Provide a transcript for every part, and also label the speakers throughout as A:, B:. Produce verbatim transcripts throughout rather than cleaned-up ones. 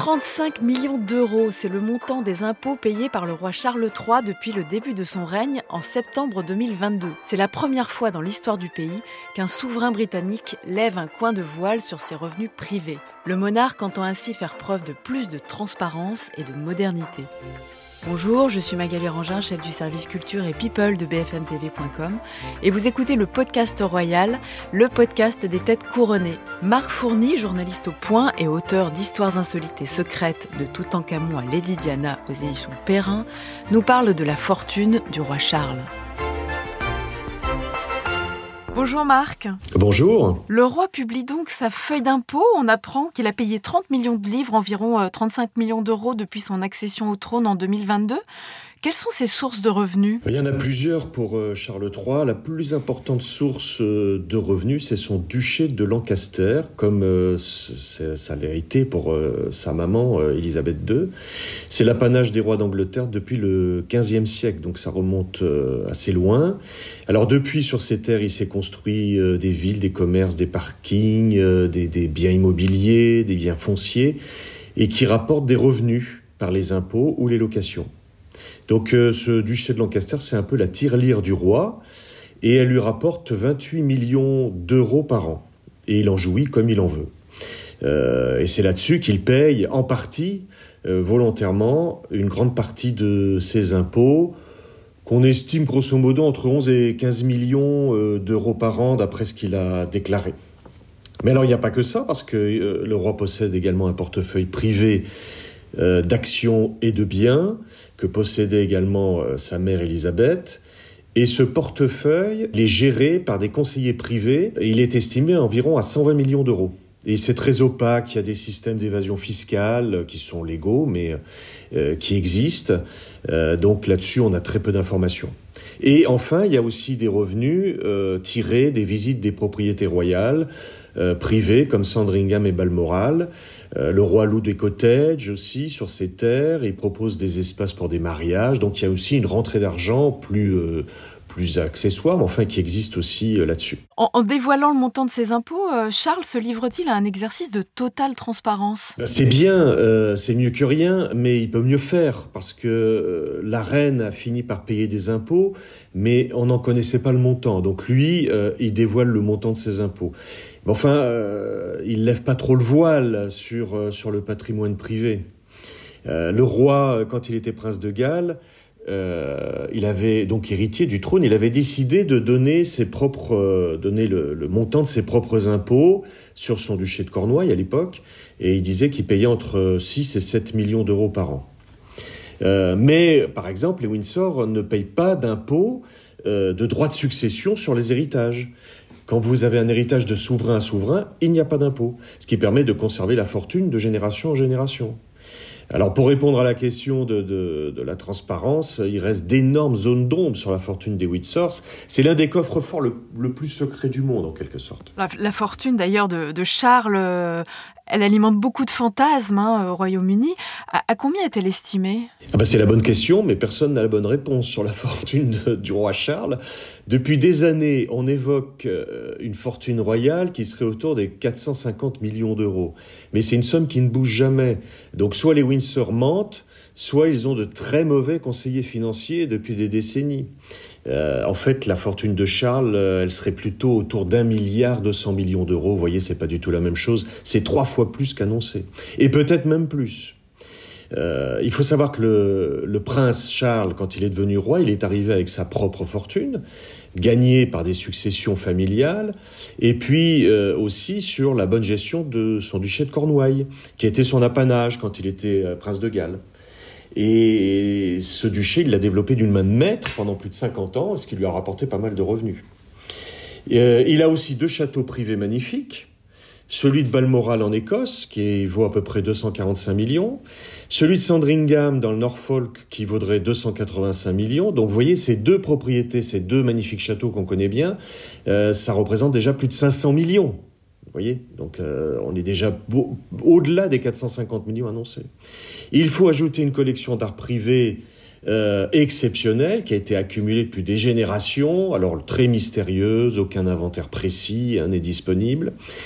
A: trente-cinq millions d'euros, c'est le montant des impôts payés par le roi Charles trois depuis le début de son règne en septembre deux mille vingt-deux. C'est la première fois dans l'histoire du pays qu'un souverain britannique lève un coin de voile sur ses revenus privés. Le monarque entend ainsi faire preuve de plus de transparence et de modernité. Bonjour, je suis Magali Rangin, chef du service culture et people de b f m t v point com et vous écoutez le podcast royal, le podcast des têtes couronnées. Marc Fourny, journaliste au Point et auteur d'Histoires insolites et secrètes de Toutankhamon à Lady Diana aux éditions Perrin, nous parle de la fortune du roi Charles. Bonjour Marc.
B: Bonjour.
A: Le roi publie donc sa feuille d'impôt. On apprend qu'il a payé trente millions de livres, environ trente-cinq millions d'euros depuis son accession au trône en deux mille vingt-deux. Quelles sont ses sources de revenus ?
B: Il y en a plusieurs pour Charles trois. La plus importante source de revenus, c'est son duché de Lancaster, comme ça l'a été pour sa maman, Élisabeth deux. C'est l'apanage des rois d'Angleterre depuis le quinzième siècle, donc ça remonte assez loin. Alors depuis, sur ces terres, il s'est construit des villes, des commerces, des parkings, des, des biens immobiliers, des biens fonciers, et qui rapportent des revenus par les impôts ou les locations. Donc euh, ce duché de Lancaster, c'est un peu la tirelire du roi, et elle lui rapporte vingt-huit millions d'euros par an. Et il en jouit comme il en veut. Euh, et c'est là-dessus qu'il paye en partie, euh, volontairement, une grande partie de ses impôts, qu'on estime grosso modo entre onze et quinze millions euh, d'euros par an, d'après ce qu'il a déclaré. Mais alors il n'y a pas que ça, parce que euh, le roi possède également un portefeuille privé euh, d'actions et de biens, que possédait également euh, sa mère Élisabeth. Et ce portefeuille, il est géré par des conseillers privés. Et il est estimé environ à cent vingt millions d'euros. Et c'est très opaque, il y a des systèmes d'évasion fiscale qui sont légaux, mais euh, qui existent. Euh, donc là-dessus, on a très peu d'informations. Et enfin, il y a aussi des revenus euh, tirés des visites des propriétés royales, euh, privées, comme Sandringham et Balmoral. Euh, le roi loue des cottages aussi sur ses terres, il propose des espaces pour des mariages, donc il y a aussi une rentrée d'argent plus, euh, plus accessoire, mais enfin qui existe aussi euh, là-dessus.
A: En, en dévoilant le montant de ses impôts, euh, Charles se livre-t-il à un exercice de totale transparence ?
B: C'est bien, euh, c'est mieux que rien, mais il peut mieux faire, parce que euh, la reine a fini par payer des impôts, mais on n'en connaissait pas le montant, donc lui, euh, il dévoile le montant de ses impôts. Mais enfin, euh, il lève pas trop le voile sur, euh, sur le patrimoine privé. Euh, le roi, quand il était prince de Galles, euh, il avait donc héritier du trône, il avait décidé de donner ses propres, euh, donner le, le montant de ses propres impôts sur son duché de Cornouailles à l'époque, et il disait qu'il payait entre six et sept millions d'euros par an. Euh, mais, par exemple, les Windsor ne payent pas d'impôts euh, de droit de succession sur les héritages. Quand vous avez un héritage de souverain à souverain, il n'y a pas d'impôt, ce qui permet de conserver la fortune de génération en génération. Alors, pour répondre à la question de, de, de la transparence, il reste d'énormes zones d'ombre sur la fortune des Windsor. C'est l'un des coffres forts le, le plus secret du monde, en quelque sorte.
A: La, la fortune, d'ailleurs, de, de Charles, euh, elle alimente beaucoup de fantasmes hein, au Royaume-Uni. À, à combien est-elle estimée ?
B: Ah ben c'est la bonne question, mais personne n'a la bonne réponse sur la fortune de, du roi Charles. Depuis des années, on évoque euh, une fortune royale qui serait autour des quatre cent cinquante millions d'euros. Mais c'est une somme qui ne bouge jamais. Donc soit les Windsor mentent, soit ils ont de très mauvais conseillers financiers depuis des décennies. Euh, en fait, la fortune de Charles, euh, elle serait plutôt autour d'un milliard deux cents millions d'euros. Vous voyez, c'est pas du tout la même chose. C'est trois fois plus qu'annoncé. Et peut-être même plus. Euh, il faut savoir que le, le prince Charles, quand il est devenu roi, il est arrivé avec sa propre fortune, gagnée par des successions familiales, et puis euh, aussi sur la bonne gestion de son duché de Cornouailles, qui était son apanage quand il était euh, prince de Galles. Et ce duché, il l'a développé d'une main de maître pendant plus de cinquante ans, ce qui lui a rapporté pas mal de revenus. Euh, il a aussi deux châteaux privés magnifiques. Celui de Balmoral en Écosse, qui vaut à peu près deux cent quarante-cinq millions. Celui de Sandringham dans le Norfolk, qui vaudrait deux cent quatre-vingt-cinq millions. Donc vous voyez, ces deux propriétés, ces deux magnifiques châteaux qu'on connaît bien, euh, ça représente déjà plus de cinq cents millions. Vous voyez, donc euh, on est déjà beau, au-delà des quatre cent cinquante millions annoncés. Il faut ajouter une collection d'art privé euh, exceptionnelle qui a été accumulée depuis des générations, alors très mystérieuse, aucun inventaire précis hein, n'est disponible.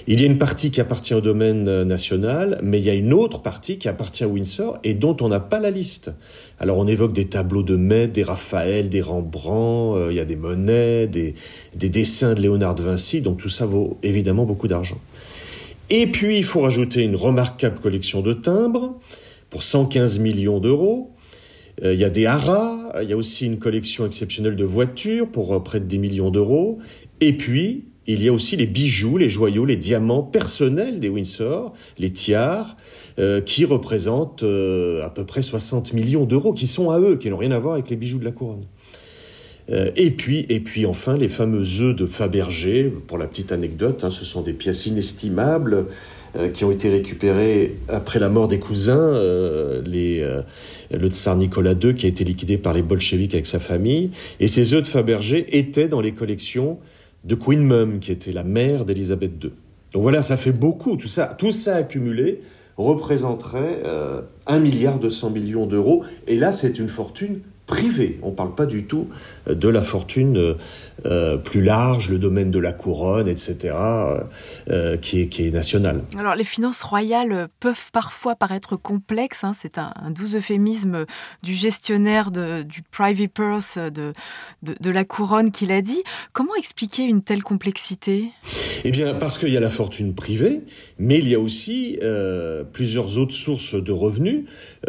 B: Il y a une partie qui appartient au domaine national, mais il y a une autre partie qui appartient à Windsor et dont on n'a pas la liste. Alors on évoque des tableaux de Maître, des Raphaël, des Rembrandt, euh, il y a des Monet, des, des dessins de Léonard de Vinci, donc tout ça vaut évidemment beaucoup d'argent. Et puis il faut rajouter une remarquable collection de timbres pour cent quinze millions d'euros. Euh, il y a des haras, il y a aussi une collection exceptionnelle de voitures pour euh, près de dix millions d'euros. Et puis il y a aussi les bijoux, les joyaux, les diamants personnels des Windsor, les tiares, euh, qui représentent euh, à peu près soixante millions d'euros, qui sont à eux, qui n'ont rien à voir avec les bijoux de la couronne. Euh, et puis, et puis enfin, les fameux œufs de Fabergé, pour la petite anecdote, hein, ce sont des pièces inestimables euh, qui ont été récupérées après la mort des cousins, euh, les, euh, le tsar Nicolas deux, qui a été liquidé par les bolcheviks avec sa famille. Et ces œufs de Fabergé étaient dans les collections de Queen Mum, qui était la mère d'Élisabeth deux. Donc voilà, ça fait beaucoup. Tout ça, tout ça accumulé représenterait euh, un milliard deux cents millions d'euros. Et là, c'est une fortune privée. On ne parle pas du tout de la fortune euh, plus large, le domaine de la couronne, et cetera, euh, qui est, qui est national.
A: Alors, les finances royales peuvent parfois paraître complexes. Hein, c'est un, un doux euphémisme du gestionnaire de, du privy purse de, de, de la couronne qui l'a dit. Comment expliquer une telle complexité ?
B: Eh bien, parce qu'il y a la fortune privée, mais il y a aussi euh, plusieurs autres sources de revenus,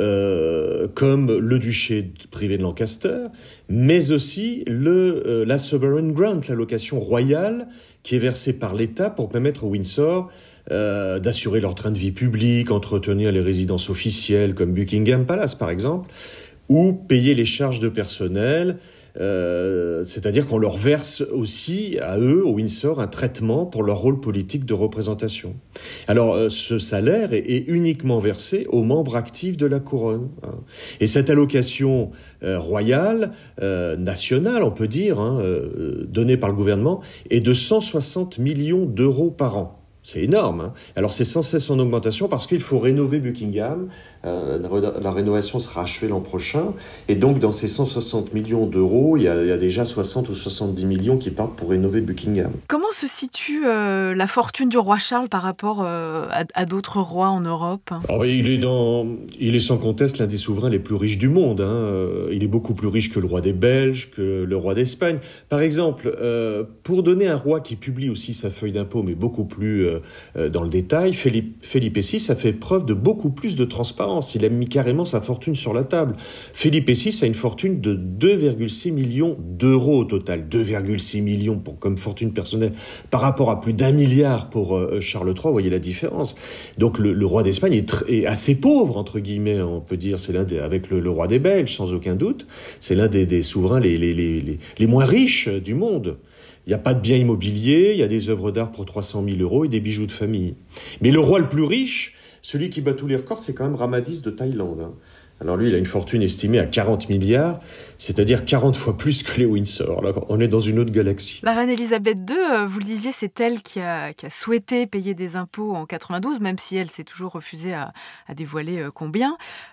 B: euh, comme le duché privé de Lancaster, mais aussi le, euh, la Sovereign Grant, l'allocation royale qui est versée par l'État pour permettre aux Windsor euh, d'assurer leur train de vie public, entretenir les résidences officielles comme Buckingham Palace par exemple, ou payer les charges de personnel. Euh, c'est-à-dire qu'on leur verse aussi, à eux, au Windsor, un traitement pour leur rôle politique de représentation. Alors, euh, ce salaire est, est uniquement versé aux membres actifs de la couronne. Hein. Et cette allocation euh, royale, euh, nationale, on peut dire, hein, euh, donnée par le gouvernement, est de cent soixante millions d'euros par an. C'est énorme. Hein. Alors, c'est sans cesse en augmentation parce qu'il faut rénover Buckingham. Euh, la rénovation sera achevée l'an prochain. Et donc, dans ces cent soixante millions d'euros, il y a, il y a déjà soixante ou soixante-dix millions qui partent pour rénover Buckingham.
A: Comment se situe euh, la fortune du roi Charles par rapport euh, à, à d'autres rois en Europe ?
B: Alors, il, est dans, il est sans conteste l'un des souverains les plus riches du monde. Hein. Il est beaucoup plus riche que le roi des Belges, que le roi d'Espagne. Par exemple, euh, pour donner un roi qui publie aussi sa feuille d'impôt, mais beaucoup plus euh, dans le détail, Philippe, Philippe six a fait preuve de beaucoup plus de transparence. Il a mis carrément sa fortune sur la table. Philippe six a une fortune de deux virgule six millions d'euros au total. deux virgule six millions pour, comme fortune personnelle par rapport à plus d'un milliard pour euh, Charles trois. Vous voyez la différence. Donc le, le roi d'Espagne est, tr- est assez pauvre, entre guillemets, on peut dire. C'est l'un des, avec le, le roi des Belges, sans aucun doute. C'est l'un des, des souverains les, les, les, les, les moins riches du monde. Il n'y a pas de biens immobiliers, il y a des œuvres d'art pour trois cent mille euros et des bijoux de famille. Mais le roi le plus riche, celui qui bat tous les records, c'est quand même Ramadis de Thaïlande. Hein. Alors lui, il a une fortune estimée à quarante milliards, c'est-à-dire quarante fois plus que les Windsor. Là, on est dans une autre galaxie.
A: La reine Elisabeth deux, vous le disiez, c'est elle qui a, qui a souhaité payer des impôts en quatre-vingt-douze, même si elle s'est toujours refusée à, à dévoiler combien.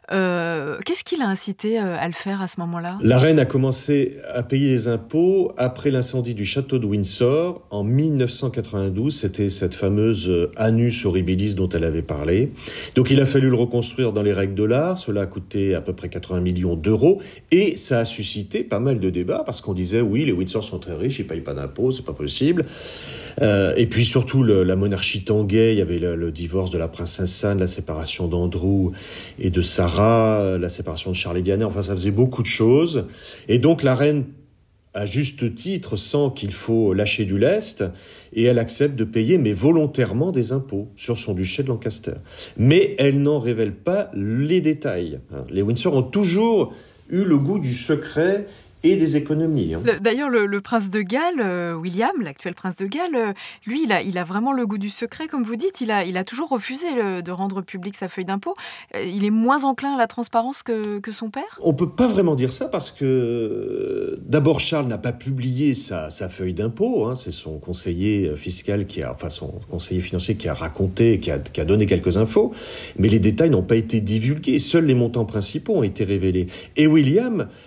A: Euh, qu'est-ce qui l'a incité à le faire à ce moment-là ?
B: La reine a commencé à payer des impôts après l'incendie du château de Windsor en dix-neuf cent quatre-vingt-douze. C'était cette fameuse annus horribilis dont elle avait parlé. Donc il a fallu le reconstruire dans les règles de l'art. Cela a coûté à peu près quatre-vingts millions d'euros et ça a suscité pas mal de débats parce qu'on disait oui, les Windsor sont très riches, ils payent pas d'impôts, c'est pas possible. Euh, et puis surtout le, la monarchie tanguait, il y avait le, le divorce de la princesse Anne, la séparation d'Andrew et de Sarah, la séparation de Charles et Diana, enfin ça faisait beaucoup de choses. Et donc la reine, à juste titre, sent qu'il faut lâcher du lest et elle accepte de payer, mais volontairement, des impôts sur son duché de Lancaster. Mais elle n'en révèle pas les détails. Les Windsor ont toujours eu le goût du secret et des économies. Hein.
A: D'ailleurs, le, le prince de Galles, euh, William, l'actuel prince de Galles, euh, lui, il a, il a vraiment le goût du secret, comme vous dites. Il a, il a toujours refusé le, de rendre publique sa feuille d'impôt. Euh, il est moins enclin à la transparence que, que son père ?
B: On ne peut pas vraiment dire ça parce que, euh, d'abord, Charles n'a pas publié sa, sa feuille d'impôt. Hein. C'est son conseiller fiscal, qui a, enfin son conseiller financier qui a raconté, qui a, qui a donné quelques infos. Mais les détails n'ont pas été divulgués. Seuls les montants principaux ont été révélés. Et William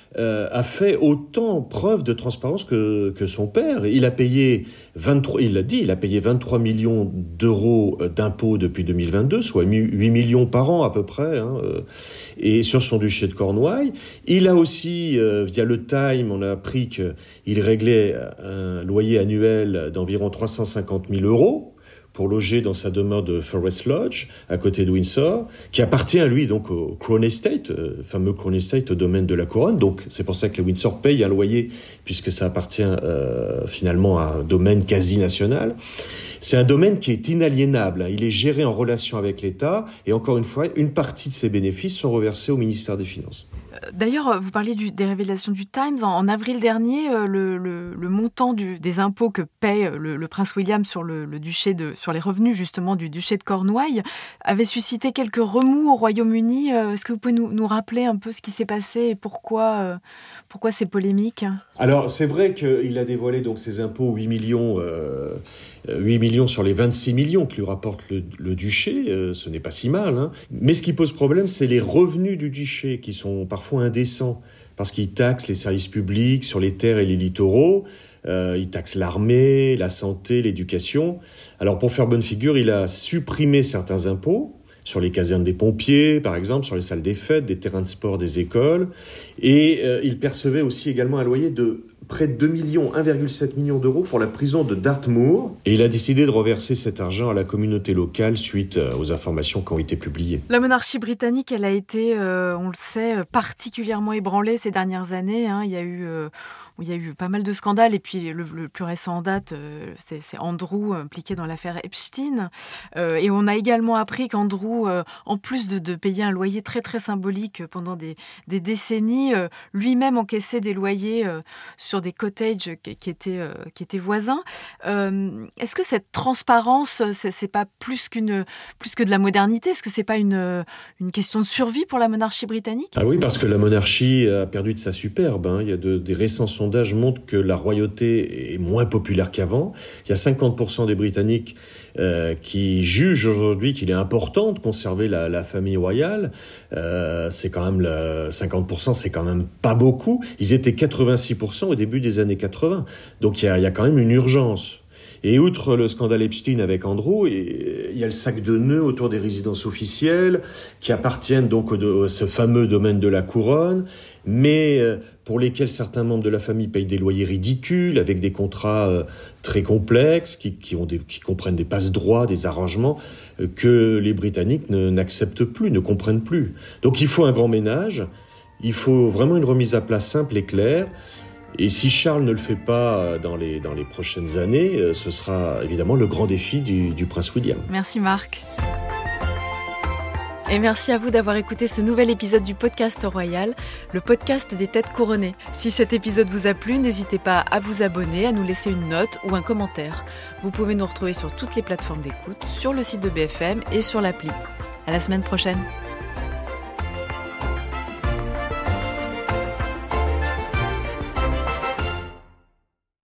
B: euh, a fait autant preuve de transparence que, que son père. Il a payé vingt-trois, il l'a dit, il a payé vingt-trois millions d'euros d'impôts depuis deux mille vingt-deux, soit huit millions par an à peu près, hein, euh, et sur son duché de Cornouailles. Il a aussi, euh, via le Time, on a appris qu'il réglait un loyer annuel d'environ trois cent cinquante mille euros pour loger dans sa demeure de Forest Lodge, à côté de Windsor, qui appartient, lui, donc au Crown Estate, euh, fameux Crown Estate au domaine de la Couronne. Donc, c'est pour ça que le Windsor paye un loyer, puisque ça appartient euh, finalement à un domaine quasi national. C'est un domaine qui est inaliénable. Hein. Il est géré en relation avec l'État, et encore une fois, une partie de ses bénéfices sont reversés au ministère des Finances.
A: D'ailleurs, vous parliez du, des révélations du Times. En, en avril dernier, le, le, le montant du, des impôts que paie le, le prince William sur, le, le duché de, sur les revenus justement du duché de Cornouailles avait suscité quelques remous au Royaume-Uni. Est-ce que vous pouvez nous, nous rappeler un peu ce qui s'est passé et pourquoi, pourquoi ces polémiques ?
B: Alors, c'est vrai qu'il a dévoilé donc ses impôts, huit millions, euh, huit millions sur les vingt-six millions que lui rapporte le, le duché. Euh, ce n'est pas si mal. Hein. Mais ce qui pose problème, c'est les revenus du duché qui sont parfois indécents parce qu'il taxe les services publics sur les terres et les littoraux. Euh, il taxe l'armée, la santé, l'éducation. Alors, pour faire bonne figure, il a supprimé certains impôts sur les casernes des pompiers, par exemple, sur les salles des fêtes, des terrains de sport, des écoles. Et euh, il percevait aussi également un loyer de près de deux millions, un virgule sept million d'euros pour la prison de Dartmoor. Et il a décidé de reverser cet argent à la communauté locale suite aux informations qui ont été publiées.
A: La monarchie britannique, elle a été, euh, on le sait, particulièrement ébranlée ces dernières années. Hein. Il y a eu... Euh... Il y a eu pas mal de scandales et puis le, le plus récent en date, euh, c'est, c'est Andrew impliqué dans l'affaire Epstein. Euh, et on a également appris qu'Andrew, euh, en plus de, de payer un loyer très très symbolique pendant des, des décennies, euh, lui-même encaissait des loyers euh, sur des cottages qui, qui, étaient, euh, qui étaient voisins. Euh, est-ce que cette transparence, c'est, c'est pas plus, qu'une, plus que de la modernité ? Est-ce que c'est pas une, une question de survie pour la monarchie britannique ?
B: Ah oui, parce que la monarchie a perdu de sa superbe. Hein. Il y a de, des récents sondages montrent que la royauté est moins populaire qu'avant. Il y a cinquante pour cent des Britanniques euh, qui jugent aujourd'hui qu'il est important de conserver la, la famille royale. Euh, c'est quand même le, cinquante pour cent, c'est quand même pas beaucoup. Ils étaient quatre-vingt-six pour cent au début des années quatre-vingts. Donc il y a, il y a quand même une urgence. Et outre le scandale Epstein avec Andrew, il y a le sac de nœuds autour des résidences officielles qui appartiennent donc à ce fameux domaine de la Couronne, mais pour lesquels certains membres de la famille payent des loyers ridicules, avec des contrats très complexes, qui, qui, ont des, qui comprennent des passe-droits, des arrangements que les Britanniques ne, n'acceptent plus, ne comprennent plus. Donc il faut un grand ménage, il faut vraiment une remise à plat simple et claire. Et si Charles ne le fait pas dans les, dans les prochaines années, ce sera évidemment le grand défi du, du prince William.
A: Merci Marc. Et merci à vous d'avoir écouté ce nouvel épisode du podcast Royal, le podcast des têtes couronnées. Si cet épisode vous a plu, n'hésitez pas à vous abonner, à nous laisser une note ou un commentaire. Vous pouvez nous retrouver sur toutes les plateformes d'écoute, sur le site de B F M et sur l'appli. À la semaine prochaine.